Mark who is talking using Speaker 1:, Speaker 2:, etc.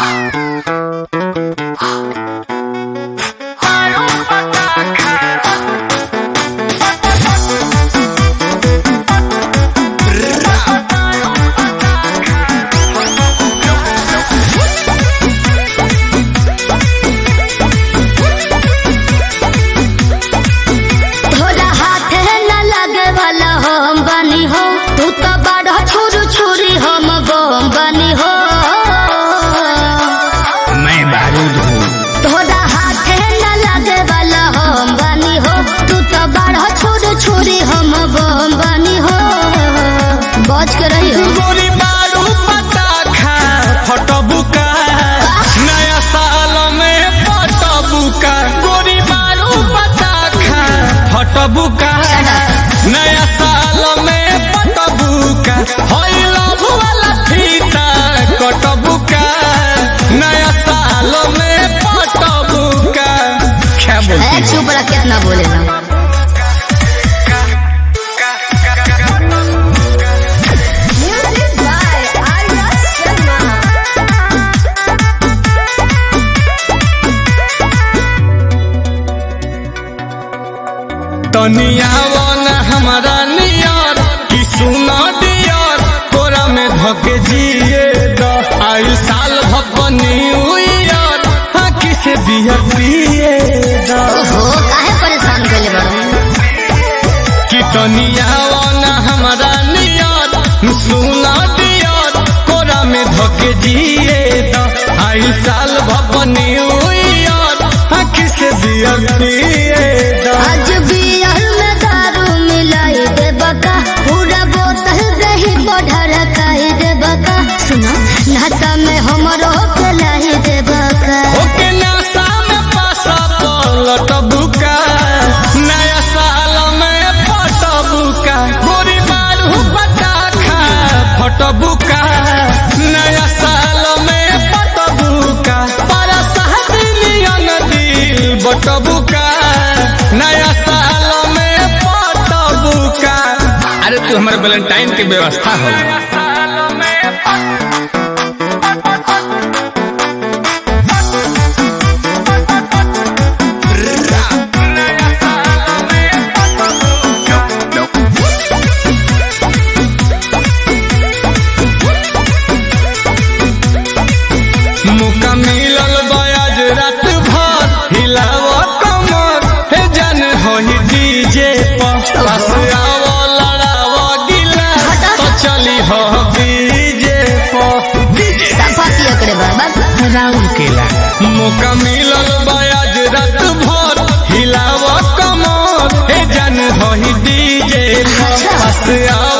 Speaker 1: गोरी बारू पटाखा फटबुका नया साल में पटबुका। गोरी बारू पटाखा फटबुका नया साल में पटबुका। होई लव वाला फीता कटबुका नया साल में पटबुका। क्या बोलती है?
Speaker 2: चुप रहा, कितना बोले ना।
Speaker 1: तनियावन हमारा नियर कि सुना डियर तोरा में धके जिए द आइल साल भपनी उयर हाँ किसे बियर पिए द।
Speaker 2: काहे परेशान कइले बाड़ू
Speaker 1: कि तनियावन हमारा नियर सुना डियर तोरा में धके जिए द आइल साल भपनी उयर हाँ किसे बियर पिए द।
Speaker 2: आज बियर में दारू मिलाई दे बका, पूरा बोतल दही बढ़र खाई दे बका। सुनो नाता में हमरो खिलाई दे बका।
Speaker 1: ओके नशा में पासा पलट बुका नया साल में पटबुका। गोरी बारू पटाखा फटबुका नया साल में पटबुका। पर सहदिलियन दिल बटबुका नया साल में पटबुका। अरे तू हमारे वैलेंटाइन के व्यवस्था हो। मुका मिलल बयाज रात भर हिलाव कमर हे जन होई डीजे पर आवो लड़ाव गिला तो चली हो डीजे पर।
Speaker 2: सफाती अकड़े बाबा
Speaker 1: राउंड केला मुका मिलल बयाज रात भर हिलाव कमर हे जन होई डीजे पर